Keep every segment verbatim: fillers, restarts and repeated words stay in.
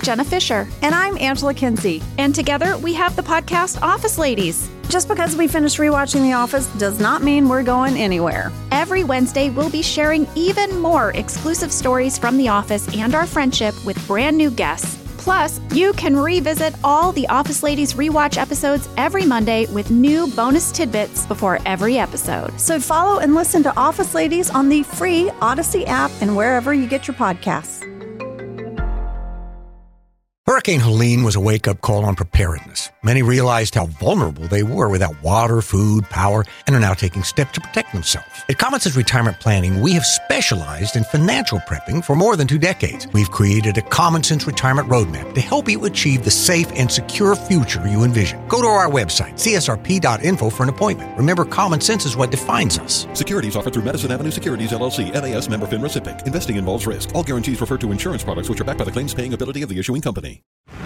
Jenna Fisher. And I'm Angela Kinsey. And together we have the podcast Office Ladies. Just because we finished rewatching The Office does not mean we're going anywhere. Every Wednesday, we'll be sharing even more exclusive stories from The Office and our friendship with brand new guests. Plus, you can revisit all the Office Ladies rewatch episodes every Monday with new bonus tidbits before every episode. So follow and listen to Office Ladies on the free Odyssey app and wherever you get your podcasts. Hurricane Helene was a wake-up call on preparedness. Many realized how vulnerable they were without water, food, power, and are now taking steps to protect themselves. At Commonsense Retirement Planning, we have specialized in financial prepping for more than two decades. We've created a Commonsense Retirement Roadmap to help you achieve the safe and secure future you envision. Go to our website, c s r p dot info, for an appointment. Remember, common sense is what defines us. Securities offered through Madison Avenue Securities, L L C, N A S member FINRA SIPC. Investing involves risk. All guarantees refer to insurance products which are backed by the claims-paying ability of the issuing company.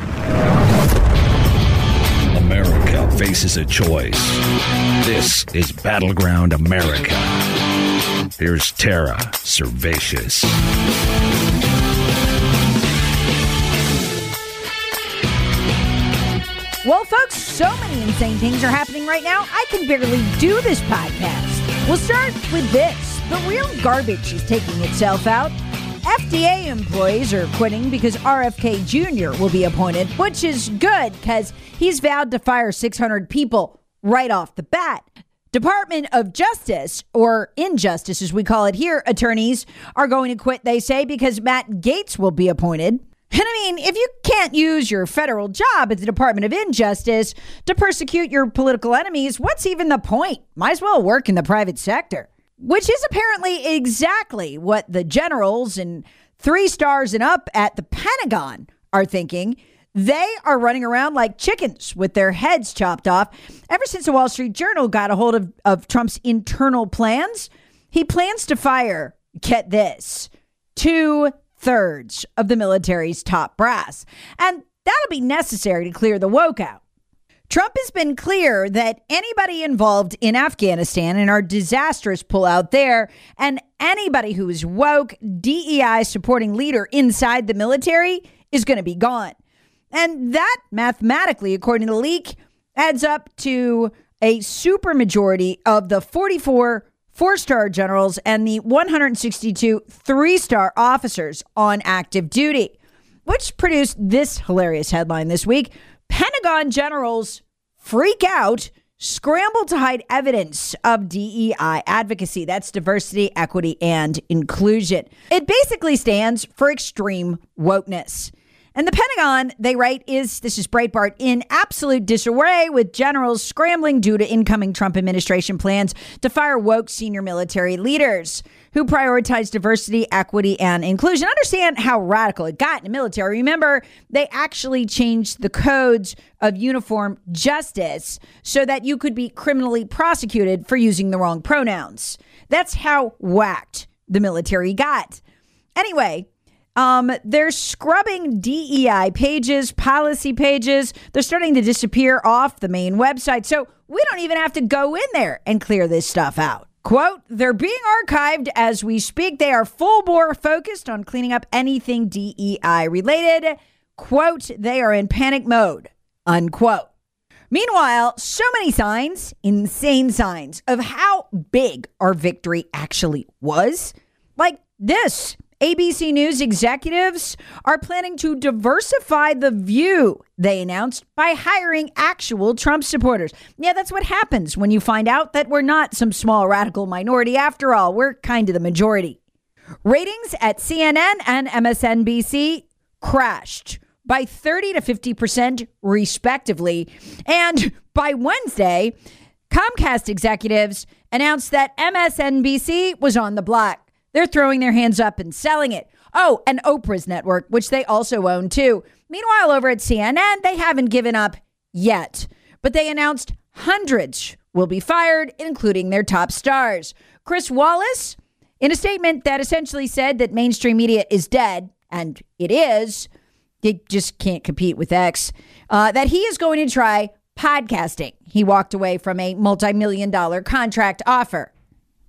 America faces a choice. This is Battleground America. Here's Tara Servatius. Well, folks, so many insane things are happening right now, I can barely do this podcast. We'll start with this. The real garbage is taking itself out. F D A employees are quitting because R F K Junior will be appointed, which is good because he's vowed to fire six hundred people right off the bat. Department of Justice, or Injustice as we call it here, attorneys are going to quit, they say, because Matt Gaetz will be appointed. And I mean, if you can't use your federal job at the Department of Injustice to persecute your political enemies, what's even the point? Might as well work in the private sector. Which is apparently exactly what the generals and three stars and up at the Pentagon are thinking. They are running around like chickens with their heads chopped off. Ever since the Wall Street Journal got a hold of, of Trump's internal plans, he plans to fire, get this, two-thirds of the military's top brass. And that'll be necessary to clear the woke out. Trump has been clear that anybody involved in Afghanistan and our disastrous pullout there, and anybody who is woke, D E I supporting leader inside the military is going to be gone. And that mathematically, according to the leak, adds up to a supermajority of the forty-four four-star generals and the one hundred sixty-two three-star officers on active duty, which produced this hilarious headline this week. Pentagon generals freak out, scramble to hide evidence of D E I advocacy. That's diversity, equity, and inclusion. It basically stands for extreme wokeness. And the Pentagon, they write, is, this is Breitbart, in absolute disarray with generals scrambling due to incoming Trump administration plans to fire woke senior military leaders who prioritize diversity, equity, and inclusion. Understand how radical it got in the military. Remember, they actually changed the codes of uniform justice so that you could be criminally prosecuted for using the wrong pronouns. That's how whacked the military got. Anyway, Um, they're scrubbing D E I pages, policy pages. They're starting to disappear off the main website. So we don't even have to go in there and clear this stuff out. Quote, they're being archived as we speak. They are full bore focused on cleaning up anything D E I related. Quote, they are in panic mode. Unquote. Meanwhile, so many signs, insane signs of how big our victory actually was. Like this. A B C News executives are planning to diversify The View, they announced, by hiring actual Trump supporters. Yeah, that's what happens when you find out that we're not some small radical minority. After all, we're kind of the majority. Ratings at C N N and M S N B C crashed by thirty to fifty percent respectively. And by Wednesday, Comcast executives announced that M S N B C was on the block. They're throwing their hands up and selling it. Oh, and Oprah's network, which they also own too. Meanwhile, over at C N N, they haven't given up yet. But they announced hundreds will be fired, including their top stars. Chris Wallace, in a statement that essentially said that mainstream media is dead, and it is, it just can't compete with X, uh, that he is going to try podcasting. He walked away from a multi-million dollar contract offer.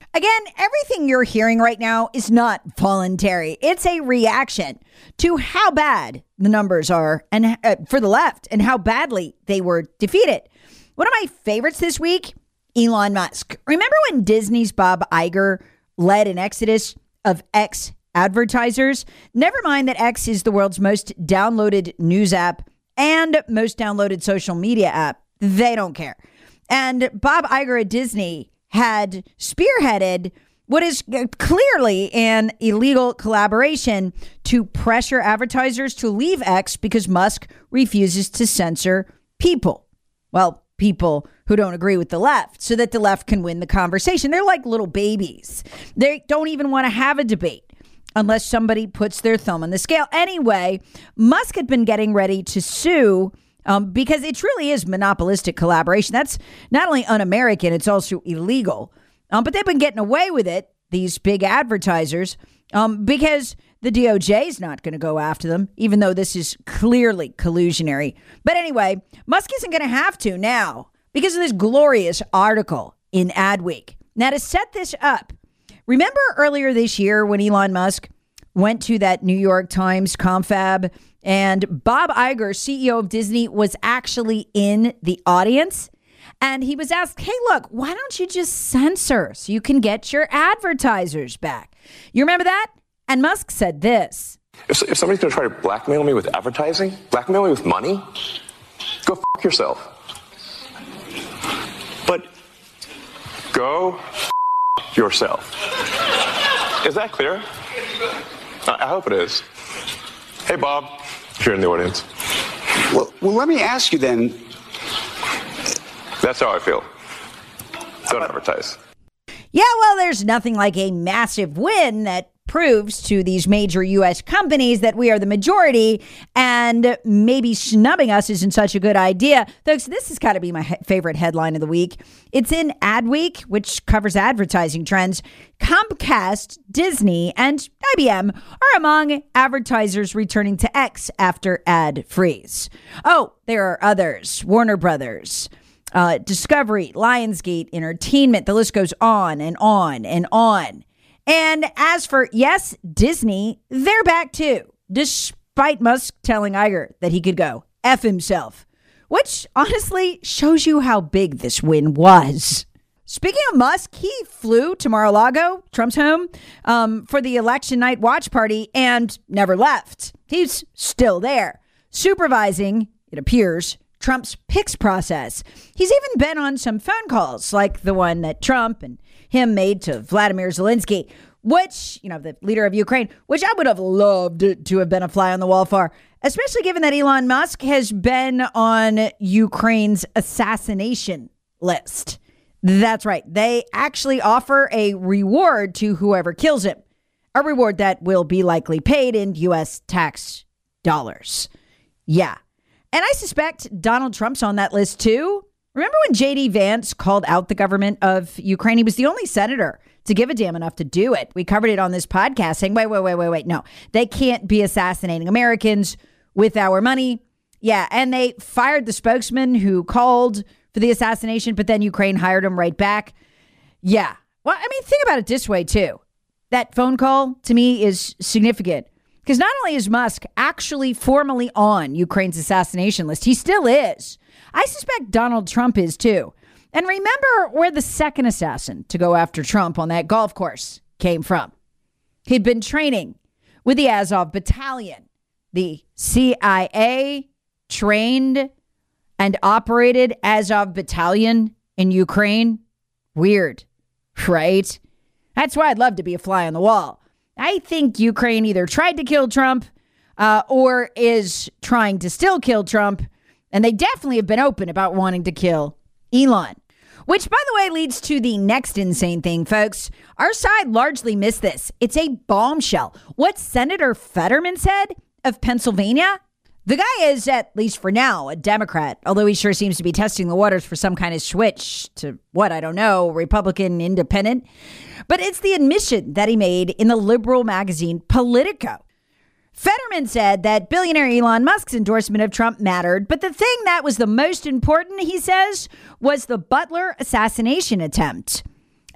Again, everything you're hearing right now is not voluntary. It's a reaction to how bad the numbers are and uh, for the left and how badly they were defeated. One of my favorites this week, Elon Musk. Remember when Disney's Bob Iger led an exodus of X advertisers? Never mind that X is the world's most downloaded news app and most downloaded social media app. They don't care. And Bob Iger at Disney had spearheaded what is clearly an illegal collaboration to pressure advertisers to leave X because Musk refuses to censor people. Well, people who don't agree with the left so that the left can win the conversation. They're like little babies. They don't even want to have a debate unless somebody puts their thumb on the scale. Anyway, Musk had been getting ready to sue Um, because it truly is monopolistic collaboration. That's not only un-American, it's also illegal. Um, but they've been getting away with it, these big advertisers, um, because the D O J is not going to go after them, even though this is clearly collusionary. But anyway, Musk isn't going to have to now because of this glorious article in Adweek. Now, to set this up, remember earlier this year when Elon Musk went to that New York Times confab and Bob Iger, C E O of Disney, was actually in the audience? And he was asked, hey, look, why don't you just censor so you can get your advertisers back? You remember that? And Musk said this. If, if somebody's going to try to blackmail me with advertising, blackmail me with money, go f*** yourself. But go f*** yourself. Is that clear? I hope it is. Hey, Bob, if you're in the audience. Well, well, let me ask you then. That's how I feel. Don't advertise. Yeah, well, there's nothing like a massive win that proves to these major U S companies that we are the majority and maybe snubbing us isn't such a good idea. Folks, this has got to be my he- favorite headline of the week. It's in Adweek, which covers advertising trends. Comcast, Disney, and I B M are among advertisers returning to X after ad freeze. Oh, there are others. Warner Brothers, uh, Discovery, Lionsgate, Entertainment. The list goes on and on and on. And as for, yes, Disney, they're back too, despite Musk telling Iger that he could go F himself, which honestly shows you how big this win was. Speaking of Musk, he flew to Mar-a-Lago, Trump's home, um, for the election night watch party and never left. He's still there, supervising, it appears, Trump's picks process. He's even been on some phone calls like the one that Trump and him made to Vladimir Zelensky, which, you know, the leader of Ukraine, which I would have loved to have been a fly on the wall for, especially given that Elon Musk has been on Ukraine's assassination list. That's right. They actually offer a reward to whoever kills him, a reward that will be likely paid in U S tax dollars. Yeah. And I suspect Donald Trump's on that list, too. Remember when J D Vance called out the government of Ukraine? He was the only senator to give a damn enough to do it. We covered it on this podcast saying, wait, wait, wait, wait, wait. No, they can't be assassinating Americans with our money. Yeah. And they fired the spokesman who called for the assassination, but then Ukraine hired him right back. Yeah. Well, I mean, think about it this way, too. That phone call to me is significant because not only is Musk actually formally on Ukraine's assassination list, he still is. I suspect Donald Trump is, too. And remember where the second assassin to go after Trump on that golf course came from. He'd been training with the Azov Battalion, the C I A trained and operated Azov Battalion in Ukraine. Weird, right? That's why I'd love to be a fly on the wall. I think Ukraine either tried to kill Trump uh, or is trying to still kill Trump. And they definitely have been open about wanting to kill Elon. Which, by the way, leads to the next insane thing, folks. Our side largely missed this. It's a bombshell. What Senator Fetterman said of Pennsylvania? The guy is, at least for now, a Democrat, although he sure seems to be testing the waters for some kind of switch to what, I don't know, Republican independent. But it's the admission that he made in the liberal magazine Politico. Fetterman said that billionaire Elon Musk's endorsement of Trump mattered, but the thing that was the most important, he says, was the Butler assassination attempt.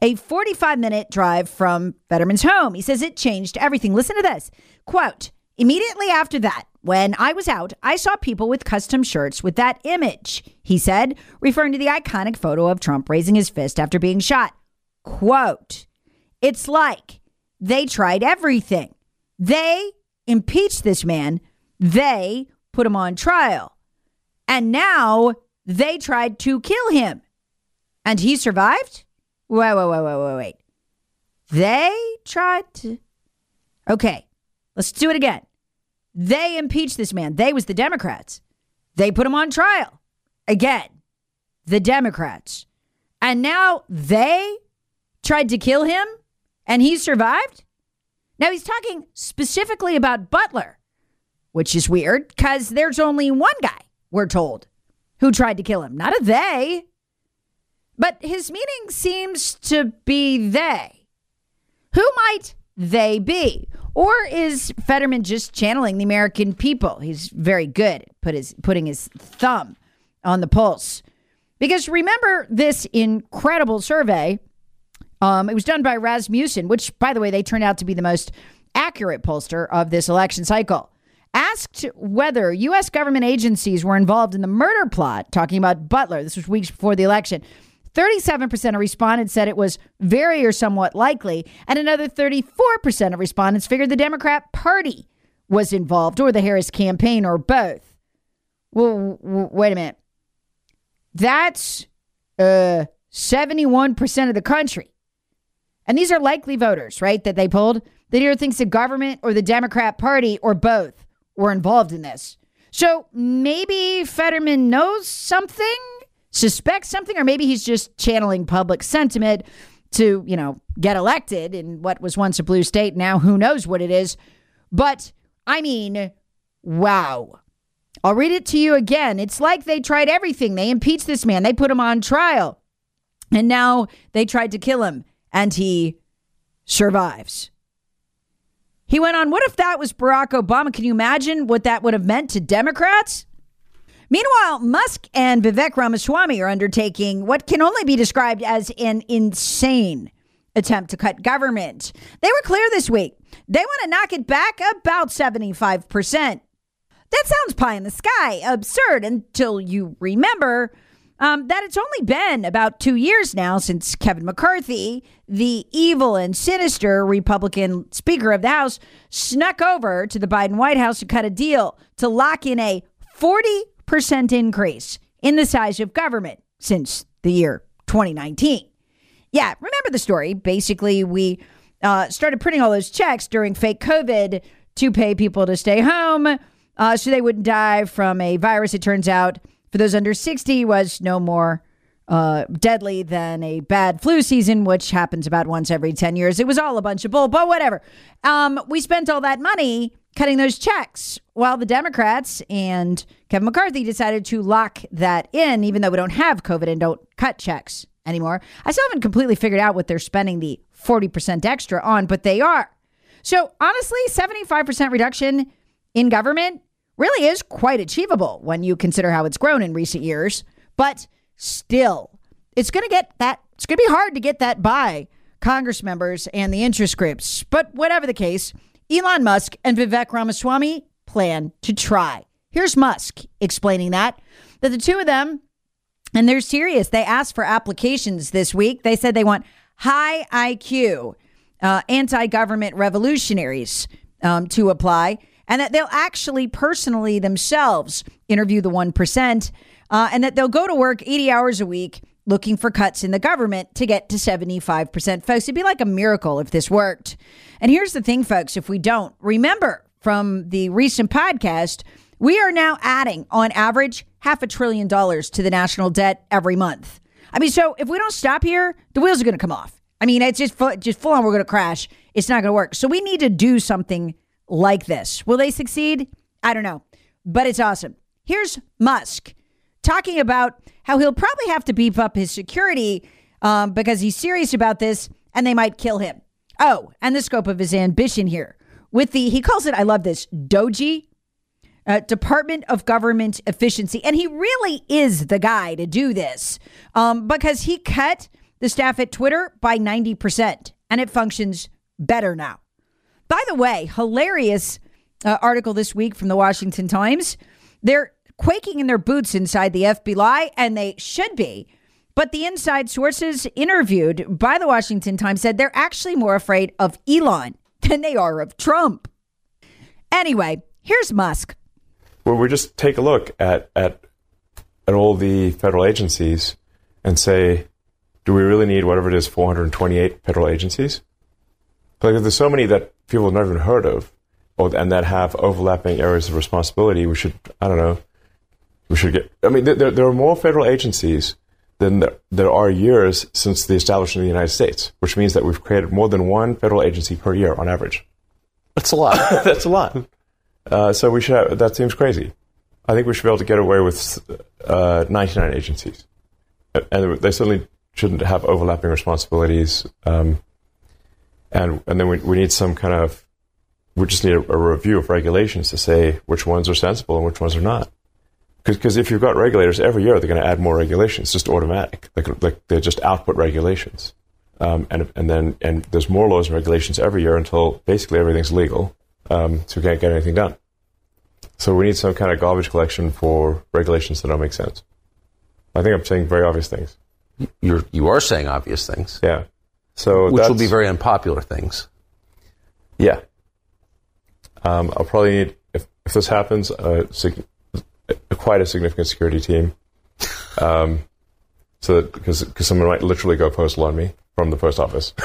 a forty-five minute drive from Fetterman's home. He says it changed everything. Listen to this. Quote, immediately after that, when I was out, I saw people with custom shirts with that image, he said, referring to the iconic photo of Trump raising his fist after being shot. Quote, it's like they tried everything. They impeached this man. They put him on trial. And now they tried to kill him. And he survived? Wait, wait, wait, wait, wait, wait. They tried to... Okay, let's do it again. They impeached this man. They was the Democrats. They put him on trial. Again, the Democrats. And now they tried to kill him and he survived? Now he's talking specifically about Butler, which is weird because there's only one guy, we're told, who tried to kill him, not a they. But his meaning seems to be they. Who might they be? Or is Fetterman just channeling the American people? He's very good at put his, putting his thumb on the pulse. Because remember this incredible survey. Um, it was done by Rasmussen, which, by the way, they turned out to be the most accurate pollster of this election cycle. Asked whether U S government agencies were involved in the murder plot, talking about Butler. This was weeks before the election. thirty-seven percent of respondents said it was very or somewhat likely, and another thirty-four percent of respondents figured the Democrat Party was involved, or the Harris campaign, or both. Well, w- wait a minute. That's uh, seventy-one percent of the country. And these are likely voters, right, that they polled, that either thinks the government or the Democrat Party or both were involved in this. So maybe Fetterman knows something, suspects something, or maybe he's just channeling public sentiment to, you know, get elected in what was once a blue state. Now, who knows what it is. But, I mean, wow. I'll read it to you again. It's like they tried everything. They impeached this man. They put him on trial. And now they tried to kill him. And he survives. He went on, what if that was Barack Obama? Can you imagine what that would have meant to Democrats? Meanwhile, Musk and Vivek Ramaswamy are undertaking what can only be described as an insane attempt to cut government. They were clear this week. They want to knock it back about seventy-five percent. That sounds pie in the sky, absurd, until you remember um, that it's only been about two years now since Kevin McCarthy, the evil and sinister Republican Speaker of the House, snuck over to the Biden White House to cut a deal to lock in a forty percent increase in the size of government since the year twenty nineteen. Yeah, remember the story. Basically, we uh, started printing all those checks during fake COVID to pay people to stay home uh, so they wouldn't die from a virus. It turns out for those under sixty was no more uh, deadly than a bad flu season, which happens about once every ten years. It was all a bunch of bull, but whatever. Um, we spent all that money cutting those checks while the Democrats and Kevin McCarthy decided to lock that in, even though we don't have COVID and don't cut checks anymore. I still haven't completely figured out what they're spending the forty percent extra on, but they are. So honestly, seventy-five percent reduction in government really is quite achievable when you consider how it's grown in recent years. But still, it's going to get that. It's going to be hard to get that by Congress members and the interest groups. But whatever the case, Elon Musk and Vivek Ramaswamy plan to try. Here's Musk explaining that, that the two of them, and they're serious. They asked for applications this week. They said they want high I Q uh, anti-government revolutionaries um, to apply, and that they'll actually personally themselves interview the one percent, uh, and that they'll go to work eighty hours a week looking for cuts in the government to get to seventy-five percent. Folks, it'd be like a miracle if this worked. And here's the thing, folks, if we don't, remember from the recent podcast, we are now adding, on average, half a trillion dollars to the national debt every month. I mean, so if we don't stop here, the wheels are going to come off. I mean, it's just, full, just full on, we're going to crash. It's not going to work. So we need to do something like this. Will they succeed? I don't know, but it's awesome. Here's Musk talking about how he'll probably have to beef up his security um, because he's serious about this and they might kill him. Oh, and the scope of his ambition here with the, he calls it, I love this, DOGE, uh, Department of Government Efficiency. And he really is the guy to do this um, because he cut the staff at Twitter by ninety percent, and it functions better now. By the way, hilarious uh, article this week from the Washington Times. They're quaking in their boots inside the F B I, and they should be. But the inside sources interviewed by the Washington Times said they're actually more afraid of Elon than they are of Trump. Anyway, here's Musk. Well, we just take a look at, at, at all the federal agencies and say, do we really need whatever it is, four hundred twenty-eight federal agencies? Like, there's so many that people have never even heard of, or, and that have overlapping areas of responsibility. We should, I don't know, we should get, I mean, there, there are more federal agencies than there, there are years since the establishment of the United States, which means that we've created more than one federal agency per year on average. That's a lot. That's a lot. Uh, so we should have, that seems crazy. I think we should be able to get away with uh, ninety-nine agencies. And they certainly shouldn't have overlapping responsibilities. Um, and and then we, we need some kind of, we just need a, a review of regulations to say which ones are sensible and which ones are not. Because if you've got regulators, every year they're going to add more regulations, just automatic. Like, like they're just output regulations. Um, and and then and there's more laws and regulations every year until basically everything's legal. Um, so we can't get anything done. So we need some kind of garbage collection for regulations that don't make sense. I think I'm saying very obvious things. You're, you are saying obvious things. Yeah. So Which that's, will be very unpopular things. Yeah. Um, I'll probably need, if, if this happens, uh, sig- quite a significant security team. Um, so that, because because someone might literally go postal on me from the post office.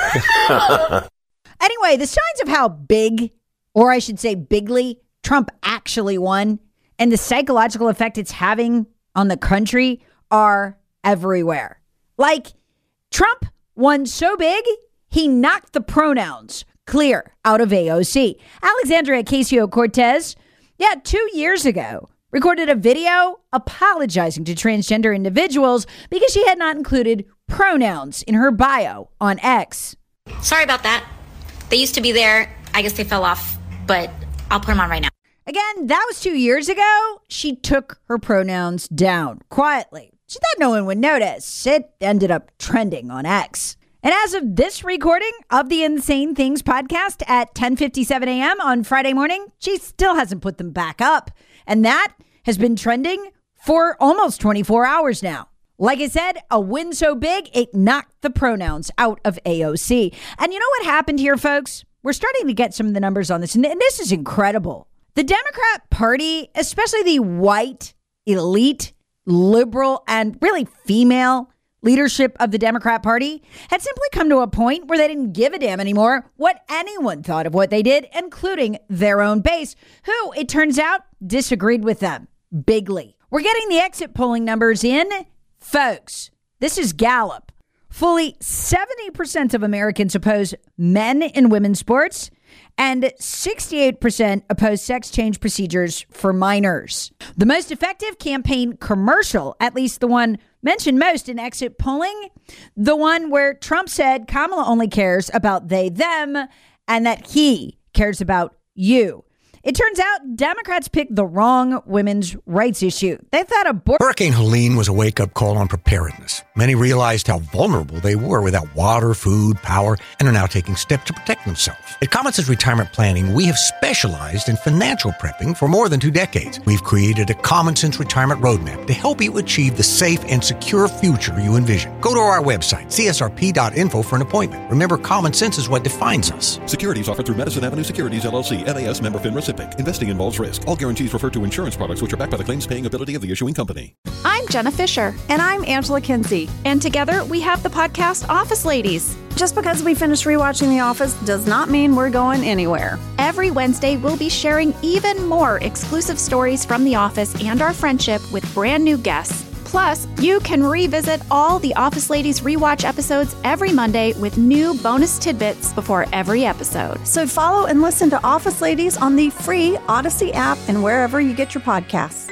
Anyway, the signs of how big, or I should say bigly, Trump actually won and the psychological effect it's having on the country are everywhere. Like, Trump won so big, he knocked the pronouns clear out of A O C. Alexandria Ocasio-Cortez, yeah, two years ago, recorded a video apologizing to transgender individuals because she had not included pronouns in her bio on X. Sorry about that. They used to be there. I guess they fell off, but I'll put them on right now. Again, that was two years ago. She took her pronouns down quietly. She thought no one would notice. It ended up trending on X. And as of this recording of the Insane Things podcast at ten fifty-seven a.m. on Friday morning, she still hasn't put them back up. And that has been trending for almost twenty-four hours now. Like I said, a win so big, it knocked the pronouns out of A O C. And you know what happened here, folks? We're starting to get some of the numbers on this, and this is incredible. The Democrat Party, especially the white, elite, liberal, and really female leadership of the Democrat Party, had simply come to a point where they didn't give a damn anymore what anyone thought of what they did, including their own base, who, it turns out, disagreed with them bigly. We're getting the exit polling numbers in. Folks, this is Gallup. Fully seventy percent of Americans oppose men in women's sports, and sixty-eight percent oppose sex change procedures for minors. The most effective campaign commercial, at least the one mentioned most in exit polling, the one where Trump said Kamala only cares about they, them, and that he cares about you. It turns out Democrats picked the wrong women's rights issue. They thought abortion... Hurricane Helene was a wake-up call on preparedness. Many realized how vulnerable they were without water, food, power, and are now taking steps to protect themselves. At Common Sense Retirement Planning, we have specialized in financial prepping for more than two decades. We've created a Common Sense Retirement Roadmap to help you achieve the safe and secure future you envision. Go to our website, c s r p dot info, for an appointment. Remember, common sense is what defines us. Securities offered through Madison Avenue Securities, L L C, N A S member FINRA SIPC. Investing involves risk. All guarantees refer to insurance products which are backed by the claims paying ability of the issuing company. I'm Jenna Fisher. And I'm Angela Kinsey. And together we have the podcast Office Ladies. Just because we finished rewatching The Office does not mean we're going anywhere. Every Wednesday, we'll be sharing even more exclusive stories from The Office and our friendship with brand new guests. Plus, you can revisit all the Office Ladies rewatch episodes every Monday with new bonus tidbits before every episode. So follow and listen to Office Ladies on the free Odyssey app and wherever you get your podcasts.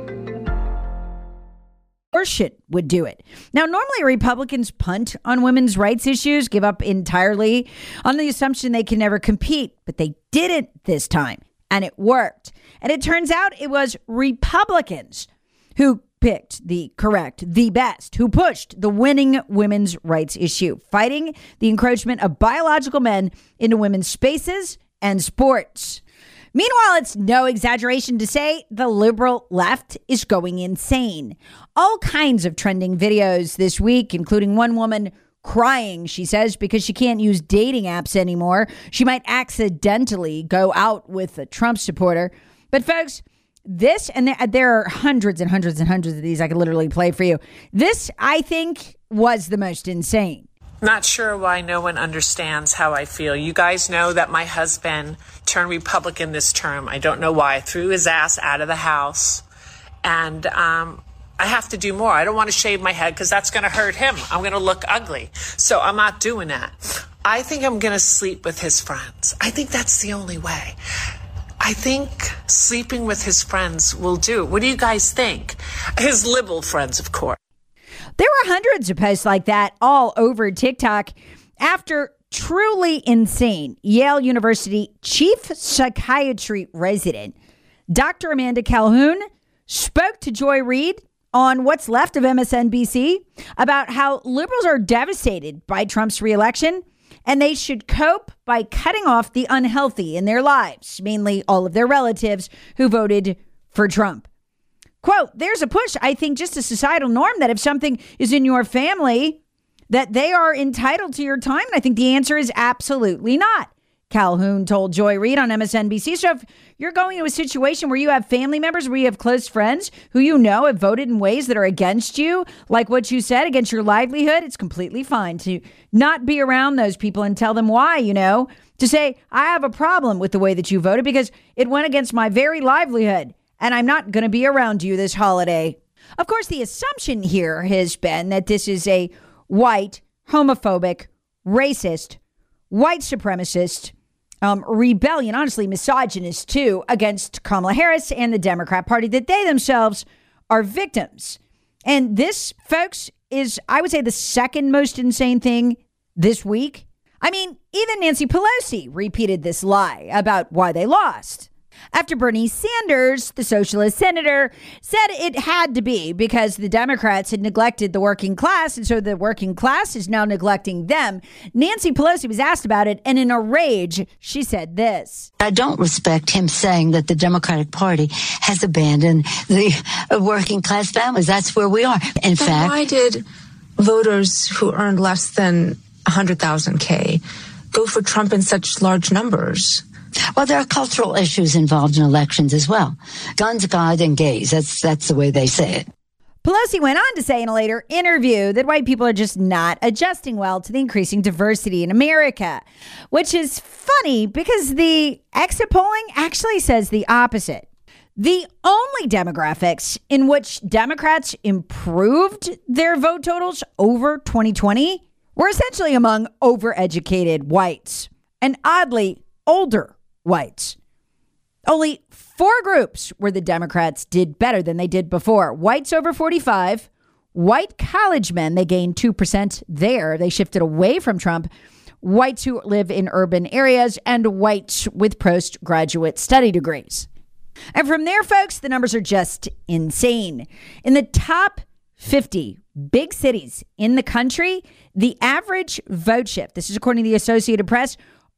Abortion would do it. Now, normally Republicans punt on women's rights issues, give up entirely on the assumption they can never compete, but they didn't this time, and it worked. And it turns out it was Republicans who picked the correct, the best, who pushed the winning women's rights issue, fighting the encroachment of biological men into women's spaces and sports. Meanwhile, it's no exaggeration to say the liberal left is going insane. All kinds of trending videos this week, including one woman crying, she says, because she can't use dating apps anymore. She might accidentally go out with a Trump supporter. But folks, this, and there, there are hundreds and hundreds and hundreds of these I could literally play for you. This, I think, was the most insane. Not sure why no one understands how I feel. You guys know that my husband turned Republican this term. I don't know why. I threw his ass out of the house. And um, I have to do more. I don't want to shave my head because that's going to hurt him. I'm going to look ugly. So I'm not doing that. I think I'm going to sleep with his friends. I think that's the only way. I think sleeping with his friends will do. What do you guys think? His liberal friends, of course. There were hundreds of posts like that all over TikTok after truly insane Yale University chief psychiatry resident Doctor Amanda Calhoun spoke to Joy Reid on what's left of M S N B C about how liberals are devastated by Trump's reelection and they should cope by cutting off the unhealthy in their lives, mainly all of their relatives who voted for Trump. Quote, there's a push, I think, just a societal norm that if something is in your family, that they are entitled to your time. And I think the answer is absolutely not. Calhoun told Joy Reid on M S N B C. So if you're going to a situation where you have family members, where you have close friends who you know have voted in ways that are against you, like what you said, against your livelihood, it's completely fine to not be around those people and tell them why, you know, to say, I have a problem with the way that you voted because it went against my very livelihood and I'm not going to be around you this holiday. Of course, the assumption here has been that this is a white, homophobic, racist, white supremacist Um, rebellion, honestly misogynist too, against Kamala Harris and the Democrat Party, that they themselves are victims. And this, folks, is, I would say, the second most insane thing this week. I mean, even Nancy Pelosi repeated this lie about why they lost. After Bernie Sanders, the socialist senator, said it had to be because the Democrats had neglected the working class, and so the working class is now neglecting them. Nancy Pelosi was asked about it, and in a rage, she said this. I don't respect him saying that the Democratic Party has abandoned the working class families. That's where we are. In then fact, why did voters who earned less than one hundred thousand K go for Trump in such large numbers? Well, there are cultural issues involved in elections as well. Guns, God, and gays. That's that's the way they say it. Pelosi went on to say in a later interview that white people are just not adjusting well to the increasing diversity in America, which is funny because the exit polling actually says the opposite. The only demographics in which Democrats improved their vote totals over twenty twenty were essentially among overeducated whites and oddly older whites. Only four groups where the Democrats did better than they did before. Whites over forty-five, white college men, they gained two percent there. They shifted away from Trump. Whites who live in urban areas and whites with postgraduate study degrees. And from there, folks, the numbers are just insane. In the top fifty big cities in the country, the average vote shift, this is according to the Associated Press,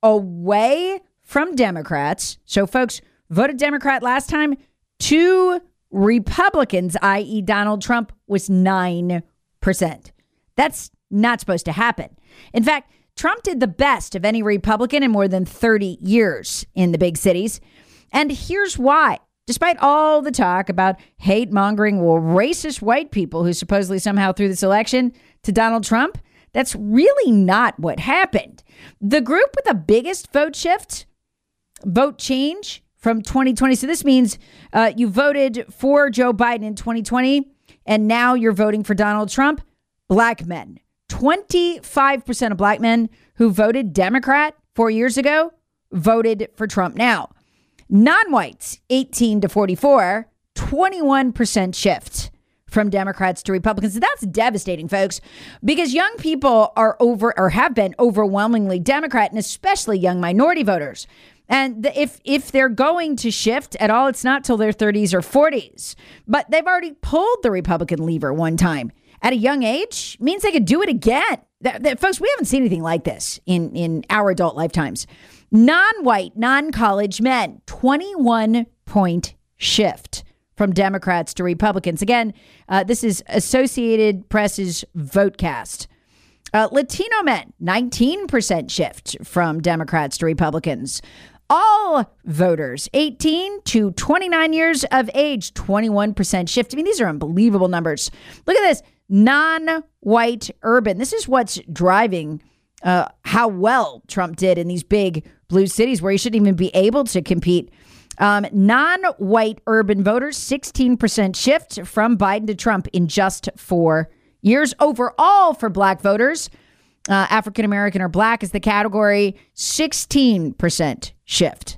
away from Democrats. So folks voted Democrat last time. To Republicans, that is. Donald Trump, was nine percent. That's not supposed to happen. In fact, Trump did the best of any Republican in more than thirty years in the big cities. And here's why. Despite all the talk about hate-mongering or racist white people who supposedly somehow threw this election to Donald Trump, that's really not what happened. The group with the biggest vote shift, vote change from twenty twenty. So this means uh, you voted for Joe Biden in twenty twenty, and now you're voting for Donald Trump. Black men. twenty-five percent of black men who voted Democrat four years ago voted for Trump now. Non-whites, eighteen to forty-four, twenty-one percent shift from Democrats to Republicans. That's devastating, folks, because young people are over or have been overwhelmingly Democrat, and especially young minority voters. And the, if if they're going to shift at all, it's not till their thirties or forties. But they've already pulled the Republican lever one time at a young age. Means they could do it again. That, that, folks, we haven't seen anything like this in, in our adult lifetimes. Non-white, non-college men, twenty-one point shift from Democrats to Republicans. Again, uh, this is Associated Press's VoteCast. Uh, Latino men, nineteen percent shift from Democrats to Republicans. All voters, eighteen to twenty-nine years of age, twenty-one percent shift. I mean, these are unbelievable numbers. Look at this. Non-white urban. This is what's driving uh, how well Trump did in these big blue cities where he shouldn't even be able to compete. Um, non-white urban voters, sixteen percent shift from Biden to Trump in just four years. Overall, for black voters, uh, African-American or black is the category, sixteen percent shift.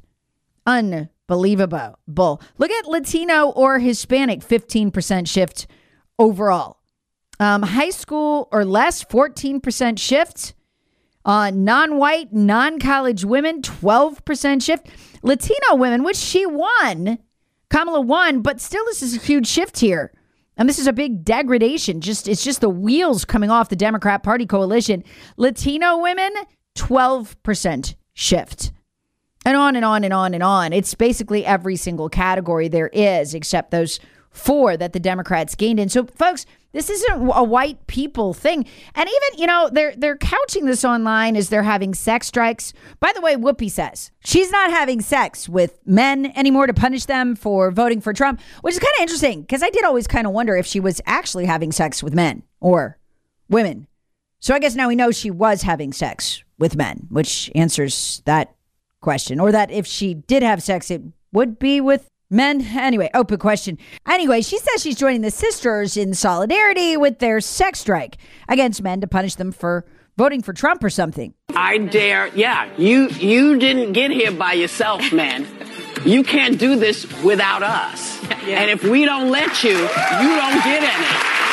Unbelievable. Look at Latino or Hispanic, fifteen percent shift overall. Um, high school or less, fourteen percent shift. Uh, non-white, non-college women, twelve percent shift. Latino women, which she won, Kamala won, but still this is a huge shift here. And this is a big degradation. Just It's just the wheels coming off the Democrat Party coalition. Latino women, twelve percent shift. And on and on and on and on. It's basically every single category there is, except those four that the Democrats gained in. So, folks, this isn't a white people thing. And even, you know, they're they're couching this online as they're having sex strikes. By the way, Whoopi says she's not having sex with men anymore to punish them for voting for Trump, which is kind of interesting because I did always kind of wonder if she was actually having sex with men or women. So I guess now we know she was having sex with men, which answers that question. Or that if she did have sex, it would be with men. Anyway, open question. Anyway, she says she's joining the sisters in solidarity with their sex strike against men to punish them for voting for Trump or something. I dare. Yeah, you you didn't get here by yourself, man. You can't do this without us. Yeah. And if we don't let you, you don't get any.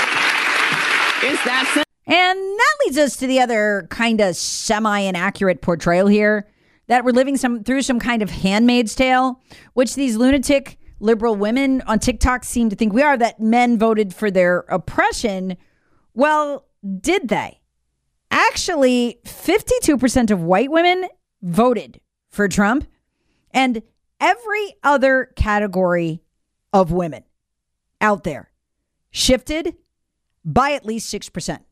It's that simple. And that leads us to the other kind of semi-inaccurate portrayal here, that we're living some through some kind of Handmaid's Tale, which these lunatic liberal women on TikTok seem to think we are, that men voted for their oppression. Well, did they? Actually, fifty-two percent of white women voted for Trump, and every other category of women out there shifted by at least six percent.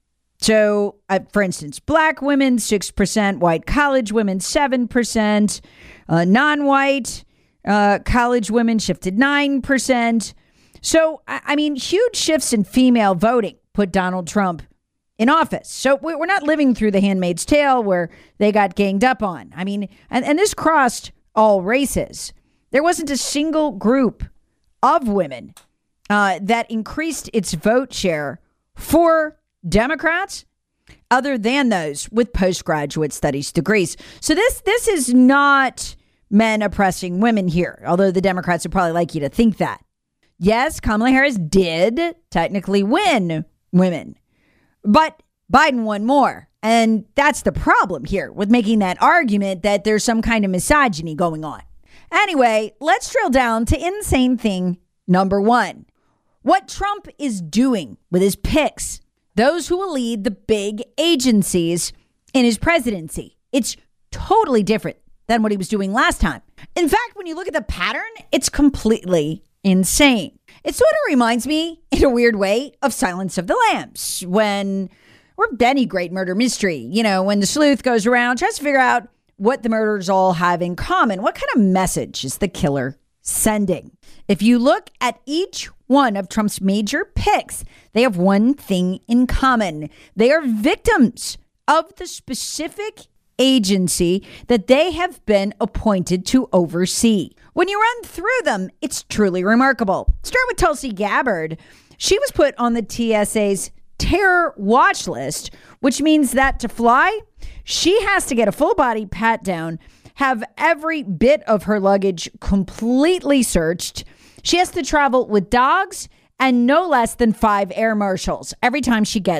So, uh, for instance, black women, six percent, white college women, seven percent, uh, non-white uh, college women shifted nine percent. So, I, I mean, huge shifts in female voting put Donald Trump in office. So we're not living through the Handmaid's Tale where they got ganged up on. I mean, and, and this crossed all races. There wasn't a single group of women uh, that increased its vote share for Democrats other than those with postgraduate studies degrees. So this this is not men oppressing women here, although the Democrats would probably like you to think that. Yes, Kamala Harris did technically win women, but Biden won more. And that's the problem here with making that argument that there's some kind of misogyny going on. Anyway, let's drill down to insane thing number one. What Trump is doing with his picks. Those who will lead the big agencies in his presidency. It's totally different than what he was doing last time. In fact, when you look at the pattern, it's completely insane. It sort of reminds me, in a weird way, of Silence of the Lambs, when, or any great murder mystery, you know, when the sleuth goes around, tries to figure out what the murderers all have in common. What kind of message is the killer sending? If you look at each one of Trump's major picks, they have one thing in common. They are victims of the specific agency that they have been appointed to oversee. When you run through them, it's truly remarkable. Start with Tulsi Gabbard. She was put on the T S A's terror watch list, which means that to fly, she has to get a full body pat down, have every bit of her luggage completely searched. She has to travel with dogs and no less than five air marshals every time she gets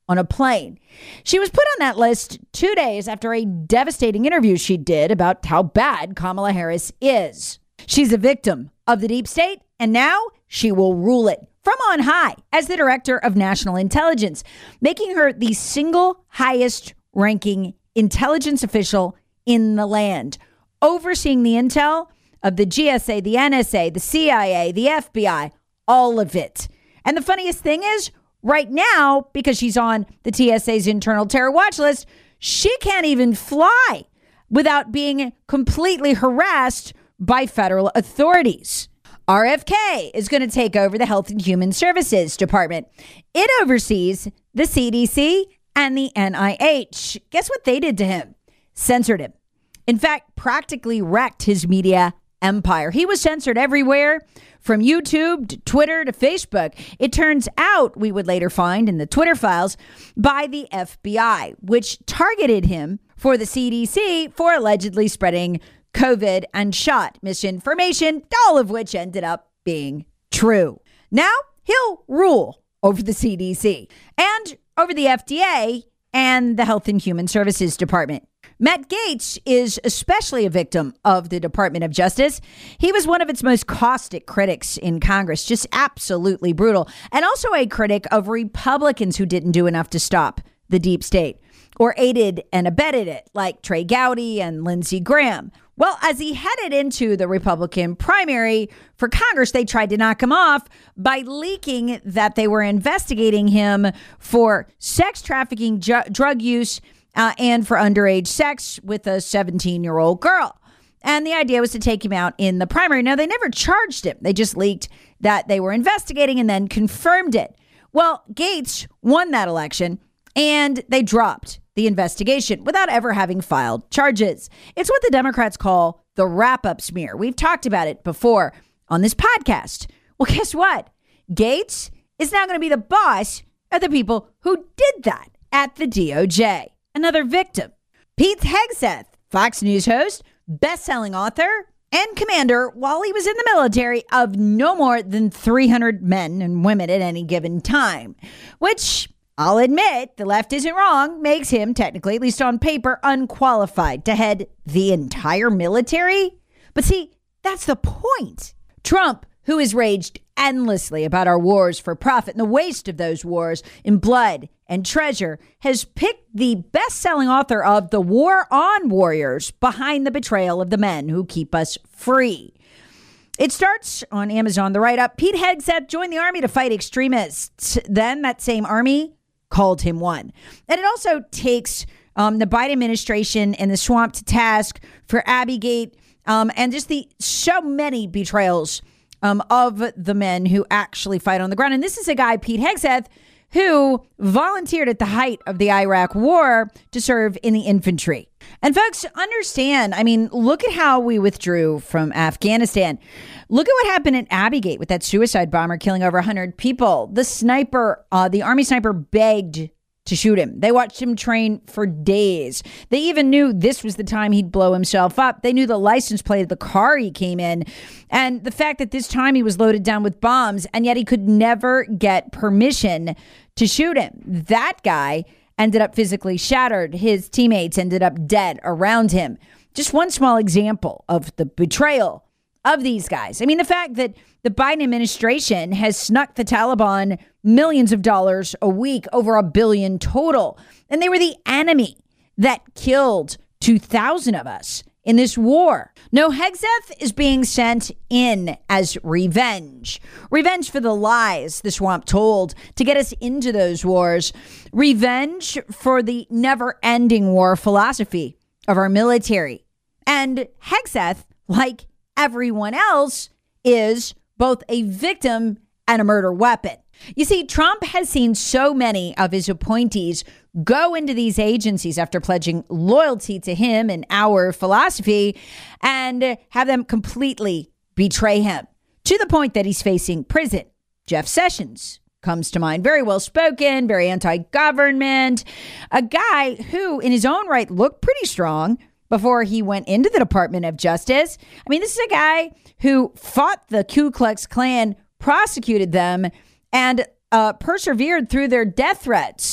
on a plane. She was put on that list two days after a devastating interview she did about how bad Kamala Harris is. She's a victim of the deep state, and now she will rule it from on high as the director of national intelligence, making her the single highest ranking intelligence official in the land, overseeing the intel of the G S A, the N S A, the C I A, the F B I, all of it. And the funniest thing is, right now, because she's on the T S A's internal terror watch list, she can't even fly without being completely harassed by federal authorities. R F K is going to take over the Health and Human Services Department. It oversees the C D C and the N I H. Guess what they did to him? Censored him. In fact, practically wrecked his media empire. He was censored everywhere, from YouTube to Twitter to Facebook. It turns out, we would later find in the Twitter files, by the F B I, which targeted him for the C D C for allegedly spreading COVID and shot misinformation, all of which ended up being true. Now he'll rule over the C D C and over the F D A and the Health and Human Services Department. Matt Gaetz is especially a victim of the Department of Justice. He was one of its most caustic critics in Congress, just absolutely brutal, and also a critic of Republicans who didn't do enough to stop the deep state or aided and abetted it, like Trey Gowdy and Lindsey Graham. Well, as he headed into the Republican primary for Congress, they tried to knock him off by leaking that they were investigating him for sex trafficking, ju- drug use, uh, and for underage sex with a seventeen-year-old girl. And the idea was to take him out in the primary. Now, they never charged him. They just leaked that they were investigating and then confirmed it. Well, Gaetz won that election, and they dropped the investigation without ever having filed charges. It's what the Democrats call the wrap-up smear. We've talked about it before on this podcast. Well, guess what? Gaetz is now going to be the boss of the people who did that at the D O J. Another victim. Pete Hegseth, Fox News host, best-selling author, and commander while he was in the military of no more than three hundred men and women at any given time, which, I'll admit, the left isn't wrong, makes him technically, at least on paper, unqualified to head the entire military. But see, that's the point. Trump, who has raged endlessly about our wars for profit and the waste of those wars in blood and treasure, has picked the best-selling author of The War on Warriors behind the betrayal of the men who keep us free. It starts on Amazon, the write-up. Pete Hegseth joined the army to fight extremists. Then that same army called him one. And it also takes um, the Biden administration and the swamp to task for Abbygate um, and just the so many betrayals um, of the men who actually fight on the ground. And this is a guy, Pete Hegseth, who volunteered at the height of the Iraq war to serve in the infantry. And folks, understand, I mean, look at how we withdrew from Afghanistan. Look at what happened at Abbygate with that suicide bomber killing over one hundred people. The sniper, uh, the army sniper begged to shoot him. They watched him train for days. They even knew this was the time he'd blow himself up. They knew the license plate of the car he came in. And the fact that this time he was loaded down with bombs, and yet he could never get permission to shoot him. That guy ended up physically shattered. His teammates ended up dead around him. Just one small example of the betrayal of these guys. I mean, the fact that the Biden administration has snuck the Taliban millions of dollars a week, over a billion total. And they were the enemy that killed two thousand of us in this war. No, Hegseth is being sent in as revenge. Revenge for the lies the swamp told to get us into those wars. Revenge for the never-ending war philosophy of our military. And Hegseth, like everyone else, is both a victim and a murder weapon. You see, Trump has seen so many of his appointees go into these agencies after pledging loyalty to him and our philosophy and have them completely betray him to the point that he's facing prison. Jeff Sessions comes to mind. Very well spoken, very anti-government, a guy who in his own right looked pretty strong before he went into the Department of Justice. I mean, this is a guy who fought the Ku Klux Klan, prosecuted them, and uh, persevered through their death threats.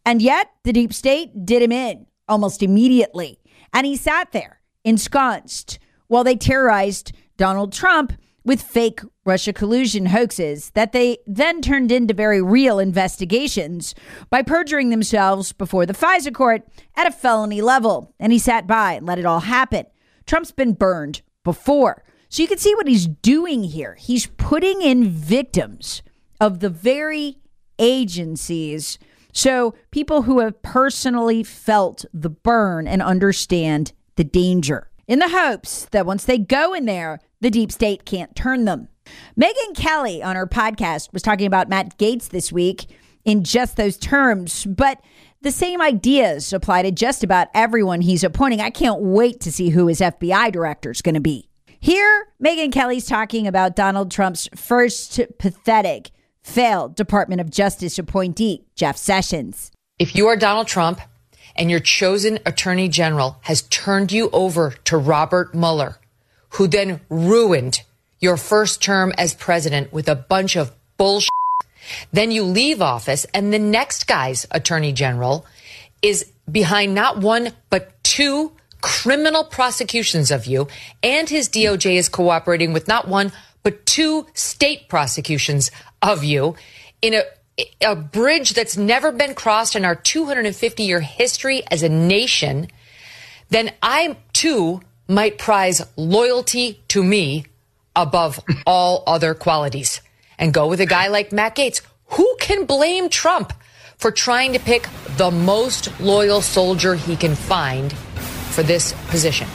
And yet the deep state did him in almost immediately. And he sat there ensconced while they terrorized Donald Trump with fake Russia collusion hoaxes that they then turned into very real investigations by perjuring themselves before the FISA court at a felony level. And he sat by and let it all happen. Trump's been burned before. So you can see what he's doing here. He's putting in victims of the very agencies. So people who have personally felt the burn and understand the danger, in the hopes that once they go in there, the deep state can't turn them. Megyn Kelly on her podcast was talking about Matt Gaetz this week in just those terms, but the same ideas apply to just about everyone he's appointing. I can't wait to see who his F B I director is going to be. Here, Megyn Kelly's talking about Donald Trump's first pathetic, failed Department of Justice appointee, Jeff Sessions. If you are Donald Trump and your chosen attorney general has turned you over to Robert Mueller, who then ruined your first term as president with a bunch of bullshit, then you leave office and the next guy's attorney general is behind not one, but two criminal prosecutions of you, and his D O J is cooperating with not one, but two state prosecutions of you in a a bridge that's never been crossed in our two hundred fifty year history as a nation, then I too might prize loyalty to me above all other qualities and go with a guy like Matt Gaetz. Who can blame Trump for trying to pick the most loyal soldier he can find for this position?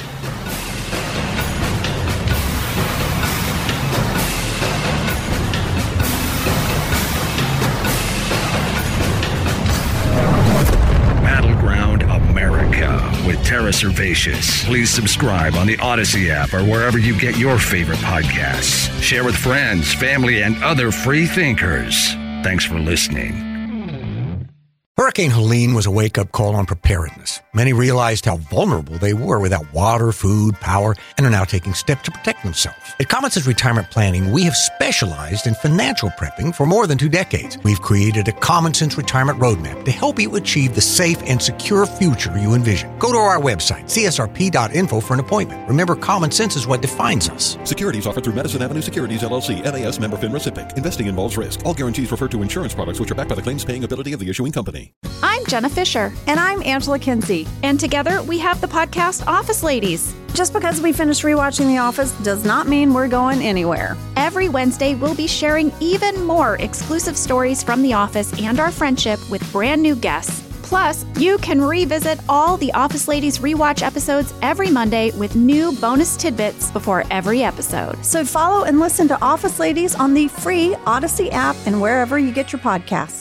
Battleground America with Tara Servatius. Please subscribe on the Odyssey app or wherever you get your favorite podcasts. Share with friends, family, and other free thinkers. Thanks for listening. Hurricane Helene was a wake-up call on preparedness. Many realized how vulnerable they were without water, food, power, and are now taking steps to protect themselves. At Common Sense Retirement Planning, we have specialized in financial prepping for more than two decades. We've created a Common Sense Retirement Roadmap to help you achieve the safe and secure future you envision. Go to our website, C S R P dot info, for an appointment. Remember, common sense is what defines us. Securities offered through Madison Avenue Securities, L L C, N A S member FINRA SIPC. Investing involves risk. All guarantees refer to insurance products which are backed by the claims-paying ability of the issuing company. I'm Jenna Fisher. And I'm Angela Kinsey. And together we have the podcast Office Ladies. Just because we finished rewatching The Office does not mean we're going anywhere. Every Wednesday, we'll be sharing even more exclusive stories from The Office and our friendship with brand new guests. Plus, you can revisit all the Office Ladies rewatch episodes every Monday with new bonus tidbits before every episode. So follow and listen to Office Ladies on the free Odyssey app and wherever you get your podcasts.